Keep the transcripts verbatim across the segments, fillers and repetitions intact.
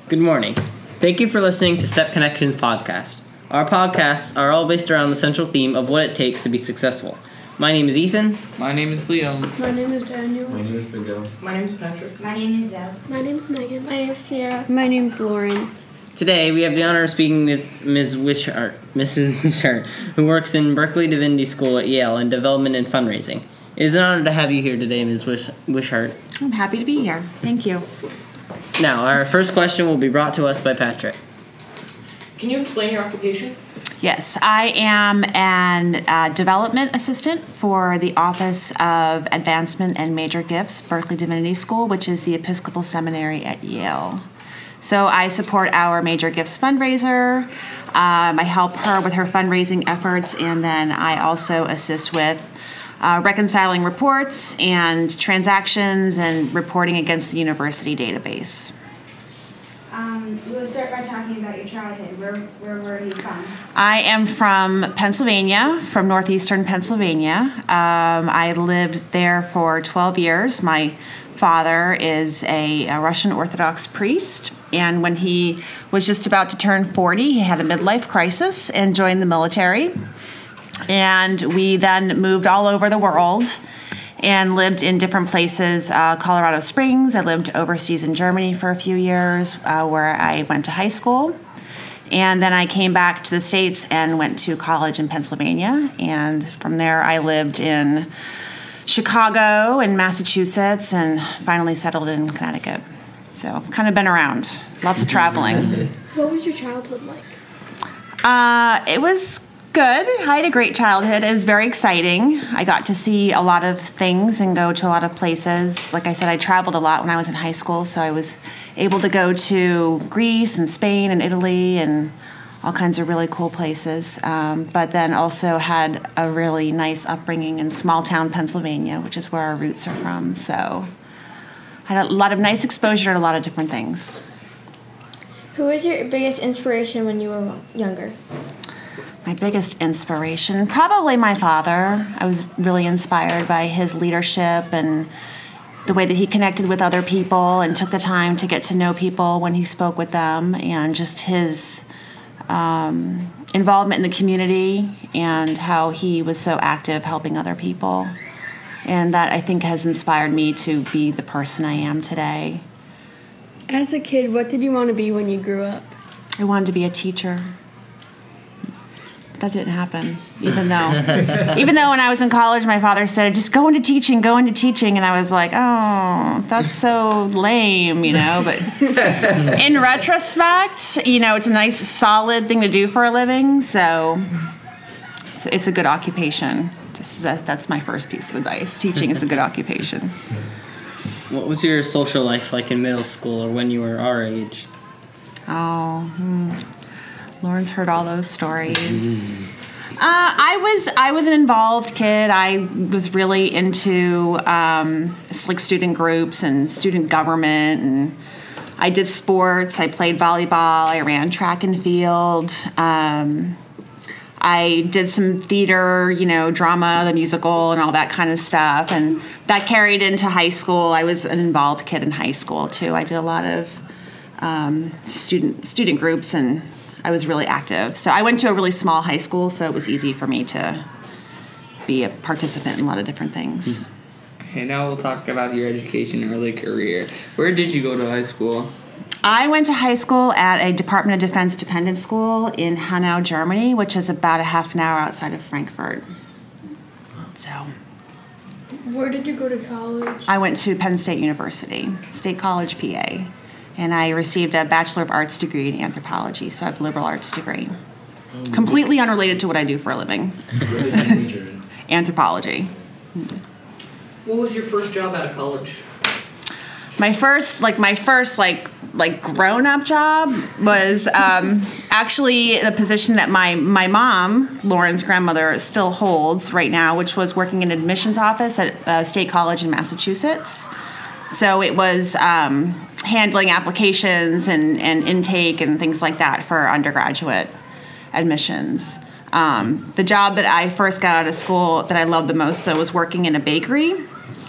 Good morning. Thank you for listening to Step Connections podcast. Our podcasts are all based around the central theme of what it takes to be successful. My name is Ethan. My name is Leo. My name is Daniel. My name is Miguel. My name is Patrick. My name is Zoe. My name is Megan. My name is Sierra. My name is Lauren. Today, we have the honor of speaking with Miz Wishart, Missus Wishart, who works in Berkeley Divinity School at Yale in development and fundraising. It is an honor to have you here today, Miz Wish- Wishart. I'm happy to be here. Thank you. Now, our first question will be brought to us by Patrick. Can you explain your occupation? Yes, I am an uh, development assistant for the Office of Advancement and Major Gifts, Berkeley Divinity School, which is the Episcopal Seminary at Yale. So I support our Major Gifts fundraiser. Um, I help her with her fundraising efforts, and then I also assist with uh, reconciling reports and transactions and reporting against the university database. Um, we'll start by talking about your childhood. Where, where were you from? I am from Pennsylvania, from northeastern Pennsylvania. Um, I lived there for twelve years. My father is a, a Russian Orthodox priest, and when he was just about to turn forty, he had a midlife crisis and joined the military. And we then moved all over the world and lived in different places. Uh, Colorado Springs. I lived overseas in Germany for a few years, uh, where I went to high school. And then I came back to the States and went to college in Pennsylvania. And from there, I lived in Chicago and Massachusetts and finally settled in Connecticut. So kind of been around. Lots of traveling. What was your childhood like? Uh, it was good. I had a great childhood. It was very exciting. I got to see a lot of things and go to a lot of places. Like I said, I traveled a lot when I was in high school, so I was able to go to Greece and Spain and Italy and all kinds of really cool places. Um, but then also had a really nice upbringing in small town Pennsylvania, which is where our roots are from. So I had a lot of nice exposure to a lot of different things. Who was your biggest inspiration when you were younger? My biggest inspiration, probably my father. I was really inspired by his leadership and the way that he connected with other people and took the time to get to know people when he spoke with them, and just his um, involvement in the community and how he was so active helping other people. And that, I think, has inspired me to be the person I am today. As a kid, what did you want to be when you grew up? I wanted to be a teacher. That didn't happen, even though, even though when I was in college, my father said, just go into teaching, go into teaching. And I was like, oh, that's so lame, you know. But in retrospect, you know, it's a nice, solid thing to do for a living. So it's, it's a good occupation. Just that, that's my first piece of advice. Teaching is a good occupation. What was your social life like in middle school or when you were our age? Oh, hmm. Lauren's heard all those stories. Uh, I was I was an involved kid. I was really into um, like student groups and student government, and I did sports. I played volleyball. I ran track and field. Um, I did some theater, you know, drama, the musical, and all that kind of stuff, and that carried into high school. I was an involved kid in high school too. I did a lot of um, student student groups, and I was really active. So I went to a really small high school, so it was easy for me to be a participant in a lot of different things. Okay, now we'll talk about your education and early career. Where did you go to high school? I went to high school at a Department of Defense dependent school in Hanau, Germany, which is about a half an hour outside of Frankfurt. So Where did you go to college? I went to Penn State University, State College, P A, and I received a Bachelor of Arts degree in anthropology, so I have a liberal arts degree. Oh, completely unrelated to what I do for a living. Really good major in Anthropology. What was your first job out of college? My first, like my first, like like grown-up job was um, actually the position that my my mom, Lauren's grandmother, still holds right now, which was working in an admissions office at uh, State College in Massachusetts. So it was um, handling applications and, and intake and things like that for undergraduate admissions. Um, the job that I first got out of school that I loved the most so was working in a bakery.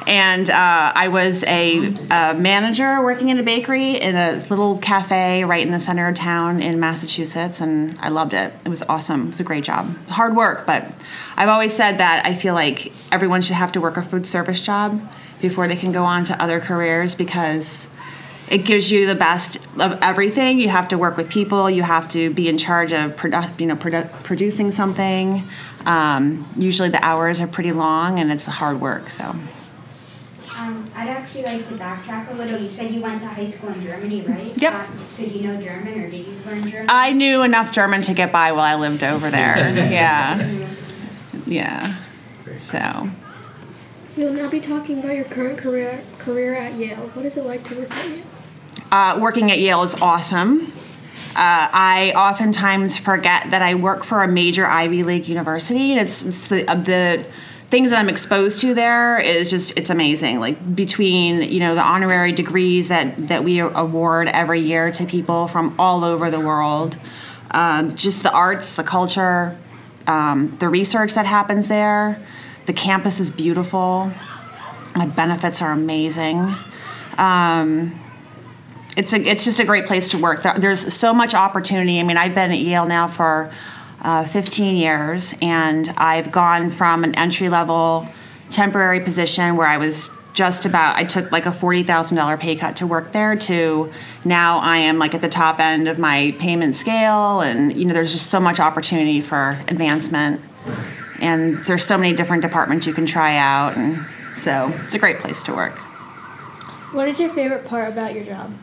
And uh, I was a, a manager working in a bakery in a little cafe right in the center of town in Massachusetts, and I loved it. It was awesome. It was a great job. Hard work, but I've always said that I feel like everyone should have to work a food service job before they can go on to other careers, because it gives you the best of everything. You have to work with people. You have to be in charge of produ- you know, produ- producing something. Um, usually the hours are pretty long, and it's hard work, so... Um, I'd actually like to backtrack a little. You said you went to high school in Germany, right? Yep. Uh, so do you know German, or did you learn German? I knew enough German to get by while I lived over there. Yeah. Yeah. So. You'll now be talking about your current career career at Yale. What is it like to work at Yale? Uh, working at Yale is awesome. Uh, I oftentimes forget that I work for a major Ivy League university. It's, it's the, uh, the things that I'm exposed to there is just, it's amazing. Like between, you know, the honorary degrees that, that we award every year to people from all over the world, um, just the arts, the culture, um, the research that happens there. The campus is beautiful. My benefits are amazing. Um, it's a, it's just a great place to work. There, there's so much opportunity. I mean, I've been at Yale now for uh, fifteen years, and I've gone from an entry-level temporary position where I was just about, I took like a forty thousand dollars pay cut to work there, to now I am like at the top end of my payment scale, and you know, there's just so much opportunity for advancement. And there's so many different departments you can try out, and so it's a great place to work. What is your favorite part about your job?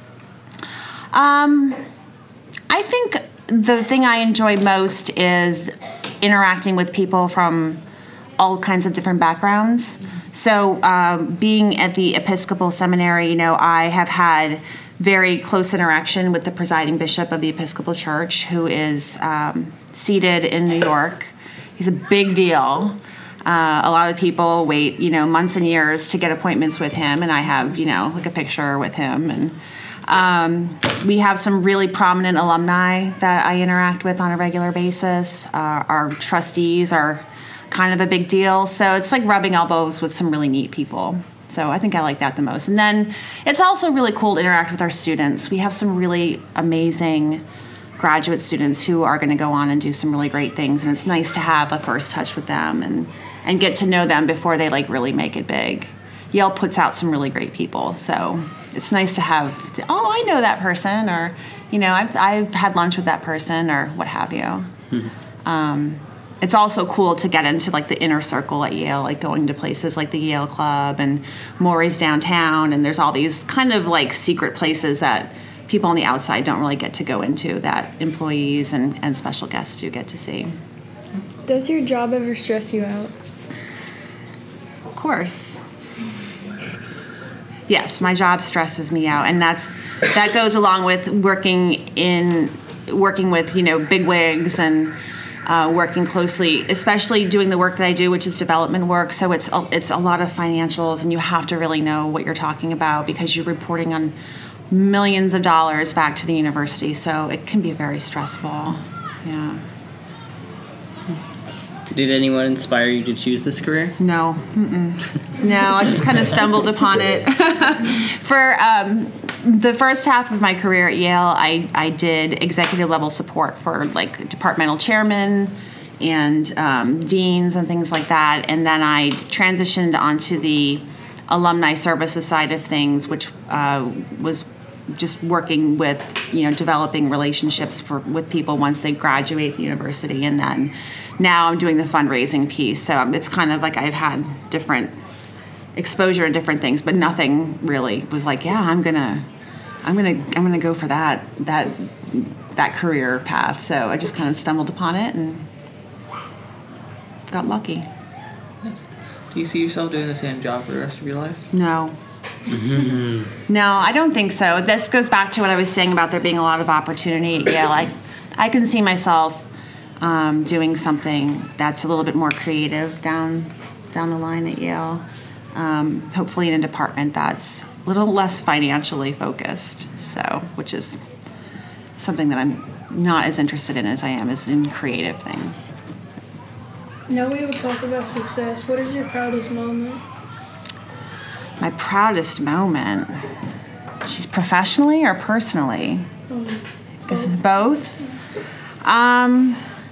Um, I think the thing I enjoy most is interacting with people from all kinds of different backgrounds. So um, being at the Episcopal Seminary, you know, I have had very close interaction with the presiding bishop of the Episcopal Church, who is um, seated in New York. He's a big deal. Uh, a lot of people wait, you know, months and years to get appointments with him, and I have, you know, like a picture with him. And um, we have some really prominent alumni that I interact with on a regular basis. Uh, our trustees are kind of a big deal, so it's like rubbing elbows with some really neat people. So I think I like that the most. And then it's also really cool to interact with our students. We have some really amazing graduate students who are going to go on and do some really great things, and it's nice to have a first touch with them and and get to know them before they like really make it big. Yale puts out some really great people, so it's nice to have, oh, I know that person, or you know, I've I've had lunch with that person, or what have you. Mm-hmm. Um, it's also cool to get into like the inner circle at Yale, like going to places like the Yale Club and Morey's downtown, and there's all these kind of like secret places that people on the outside don't really get to go into, that employees and, and special guests do get to see. Does your job ever stress you out? Of course. Yes, my job stresses me out, and that's that goes along with working in working with, you know, bigwigs and uh, working closely, especially doing the work that I do, which is development work. So it's a, it's a lot of financials, and you have to really know what you're talking about because you're reporting on millions of dollars back to the university, so it can be very stressful. Yeah. Did anyone inspire you to choose this career? No. Mm-mm. No, I just kind of stumbled upon it. For um, the first half of my career at Yale, I, I did executive level support for like departmental chairmen and um, deans and things like that, and then I transitioned onto the alumni services side of things, which uh, was just working with, you know, developing relationships for with people once they graduate the university, and then now I'm doing the fundraising piece. So it's kind of like I've had different exposure to different things, but nothing really was like, yeah, I'm gonna, I'm gonna, I'm gonna go for that that that career path. So I just kind of stumbled upon it and got lucky. Do you see yourself doing the same job for the rest of your life? No. No, I don't think so. This goes back to what I was saying about there being a lot of opportunity at Yale. I, I can see myself um, doing something that's a little bit more creative down down the line at Yale. Um, hopefully in a department that's a little less financially focused. So, which is something that I'm not as interested in as I am as in creative things. Now we will talk about success. What is your proudest moment? My proudest moment. She's professionally or personally? Um, Guess both. Um,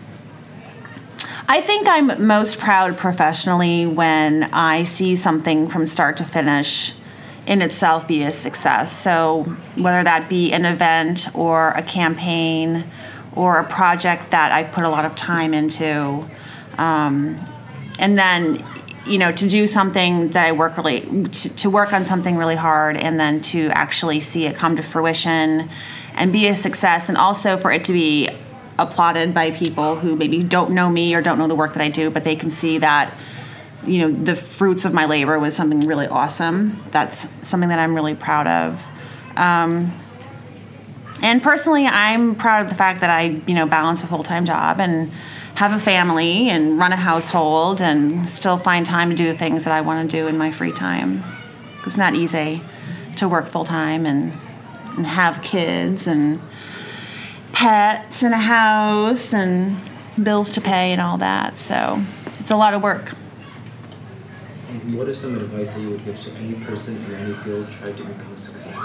I think I'm most proud professionally when I see something from start to finish in itself be a success. So whether that be an event or a campaign or a project that I've put a lot of time into, um, and then, you know, to do something that I work really, to, to work on something really hard and then to actually see it come to fruition and be a success, and also for it to be applauded by people who maybe don't know me or don't know the work that I do, but they can see that, you know, the fruits of my labor was something really awesome. That's something that I'm really proud of. Um, and personally, I'm proud of the fact that I, you know, balance a full-time job and have a family and run a household and still find time to do the things that I want to do in my free time. It's not easy to work full-time and, and have kids and pets and a house and bills to pay and all that. So it's a lot of work. What is some advice that you would give to any person in any field trying to become successful?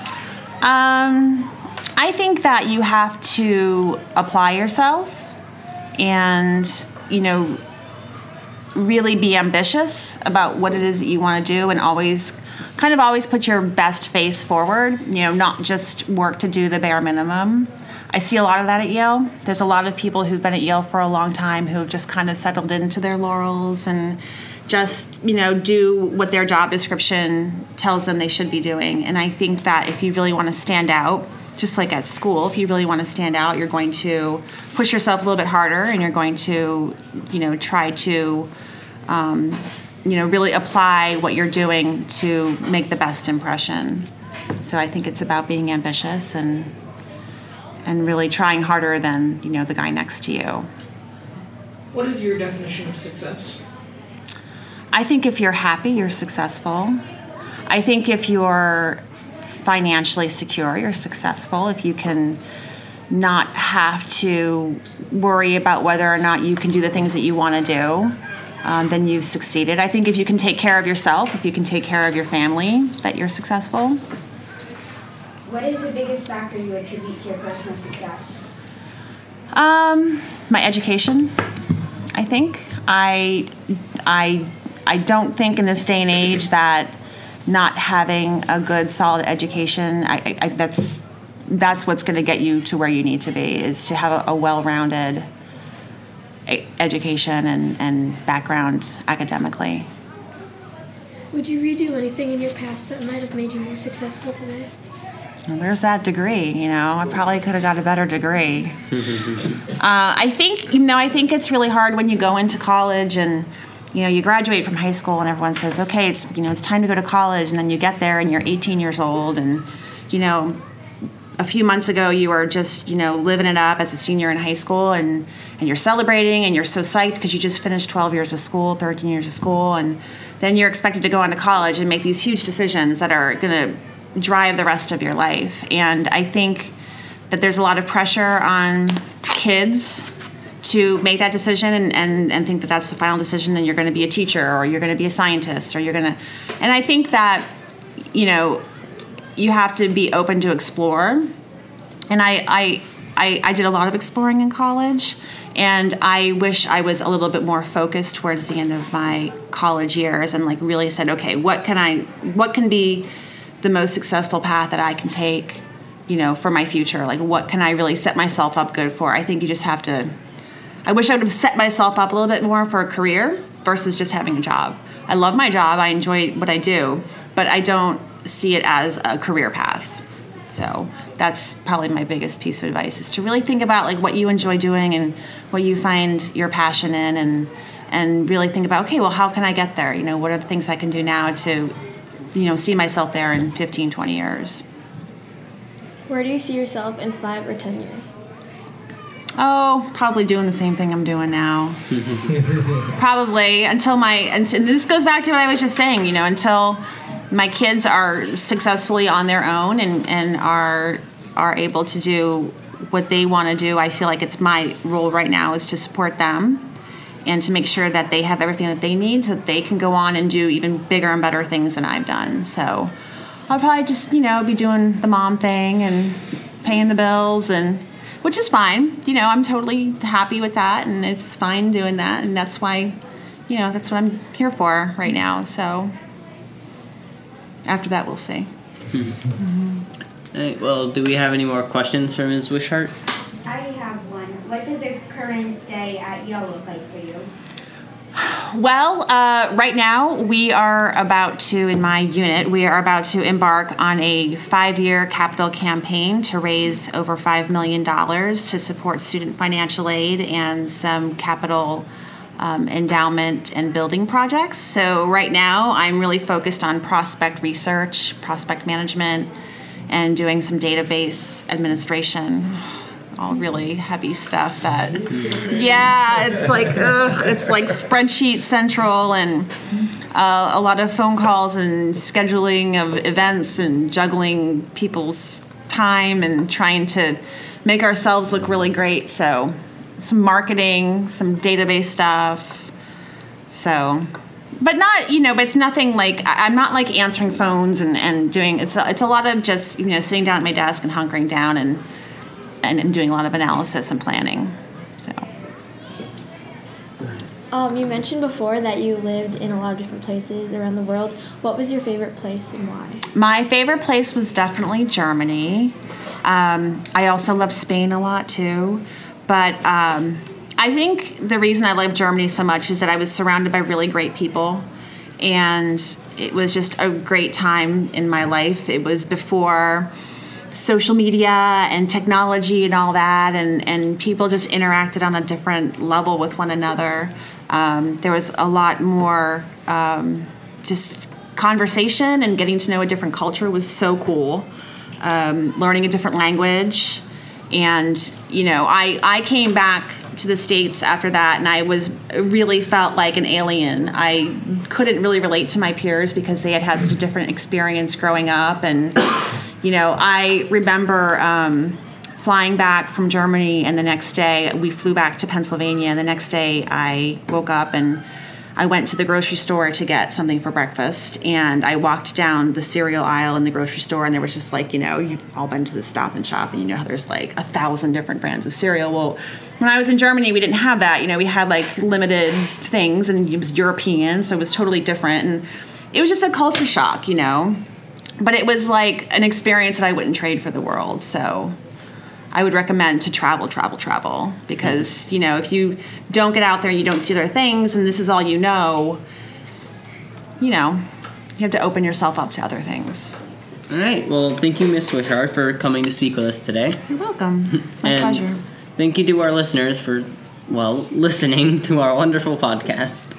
Um, I think that you have to apply yourself and, you know, really be ambitious about what it is that you want to do, and always kind of always put your best face forward, you know, not just work to do the bare minimum. I see a lot of that at Yale. There's a lot of people who've been at Yale for a long time who have just kind of settled into their laurels and just, you know, do what their job description tells them they should be doing. And I think that if you really want to stand out, just like at school, if you really want to stand out, you're going to push yourself a little bit harder, and you're going to, you know, try to, um, you know, really apply what you're doing to make the best impression. So I think it's about being ambitious and and really trying harder than, you know, the guy next to you. What is your definition of success? I think if you're happy, you're successful. I think if you're financially secure, you're successful. If you can not have to worry about whether or not you can do the things that you want to do, um, then you've succeeded. I think if you can take care of yourself, if you can take care of your family, that you're successful. What is the biggest factor you attribute to your personal success? Um, my education, I think. I, I, I don't think in this day and age that not having a good, solid education, I, I, I that's that's what's going to get you to where you need to be, is to have a, a well-rounded a- education and, and background academically. Would you redo anything in your past that might have made you more successful today? Well, there's that degree, you know. I probably could have got a better degree. uh, I think, you know, I think it's really hard when you go into college and, you know, you graduate from high school and everyone says, okay, it's, you know, it's time to go to college, and then you get there and you're eighteen years old, and, you know, a few months ago you were just, you know, living it up as a senior in high school, and, and you're celebrating and you're so psyched because you just finished twelve years of school, thirteen years of school, and then you're expected to go on to college and make these huge decisions that are going to drive the rest of your life. And I think that there's a lot of pressure on kids to make that decision and, and, and think that that's the final decision, and you're going to be a teacher or you're going to be a scientist or you're going to, and I think that, you know, you have to be open to explore. And I, I, I, I did a lot of exploring in college, and I wish I was a little bit more focused towards the end of my college years and like really said, okay, what can I, what can be the most successful path that I can take, you know, for my future? Like, what can I really set myself up good for? I think you just have to, I wish I would have set myself up a little bit more for a career versus just having a job. I love my job. I enjoy what I do, but I don't see it as a career path. So that's probably my biggest piece of advice, is to really think about like what you enjoy doing and what you find your passion in, and and really think about, okay, well, how can I get there? You know, what are the things I can do now to, you know, see myself there in fifteen, twenty years. Where do you see yourself in five or ten years? Oh, probably doing the same thing I'm doing now. Probably until my, and this goes back to what I was just saying, you know, until my kids are successfully on their own and, and are are able to do what they want to do. I feel like it's my role right now is to support them and to make sure that they have everything that they need so that they can go on and do even bigger and better things than I've done. So I'll probably just, you know, be doing the mom thing and paying the bills, and which is fine. You know, I'm totally happy with that, and it's fine doing that, and that's why, you know, that's what I'm here for right now. So after that, we'll see. Mm-hmm. All right, well, do we have any more questions for Miz Wishart? I have one. What does a current day at Yale look like for you? Well, uh, right now we are about to, in my unit, we are about to embark on a five-year capital campaign to raise over five million dollars to support student financial aid and some capital um, endowment and building projects. So right now I'm really focused on prospect research, prospect management, and doing some database administration. All really heavy stuff that, yeah, it's like, ugh, it's like spreadsheet central, and uh, a lot of phone calls and scheduling of events and juggling people's time and trying to make ourselves look really great. So some marketing, some database stuff. So, but not, you know, but it's nothing like, I- I'm not like answering phones and, and doing, it's a, it's a lot of just, you know, sitting down at my desk and hunkering down and and, and doing a lot of analysis and planning. So, Um, you mentioned before that you lived in a lot of different places around the world. What was your favorite place and why? my favorite place was definitely Germany. Um, I also love Spain a lot too. But um, I think the reason I love Germany so much is that I was surrounded by really great people. And it was just a great time in my life. It was before social media and technology and all that, and, and people just interacted on a different level with one another. Um, there was a lot more um, just conversation, and getting to know a different culture was so cool. Um, learning a different language. And, you know, I, I came back to the States after that, and I was really felt like an alien. I couldn't really relate to my peers because they had had such a different experience growing up. And, you know, I remember um, flying back from Germany, and the next day we flew back to Pennsylvania. And the next day I woke up and I went to the grocery store to get something for breakfast, and I walked down the cereal aisle in the grocery store, and there was just like, you know, you've all been to the Stop and Shop, and you know how there's like a thousand different brands of cereal. Well, when I was in Germany, we didn't have that. You know, we had like limited things, and it was European, so it was totally different. And it was just a culture shock, you know. But it was like an experience that I wouldn't trade for the world. So I would recommend to travel, travel, travel, because, you know, if you don't get out there and you don't see other things and this is all you know, you know, you have to open yourself up to other things. All right. Well, thank you, Miz Wishart, for coming to speak with us today. You're welcome. My and pleasure. Thank you to our listeners for, well, listening to our wonderful podcast.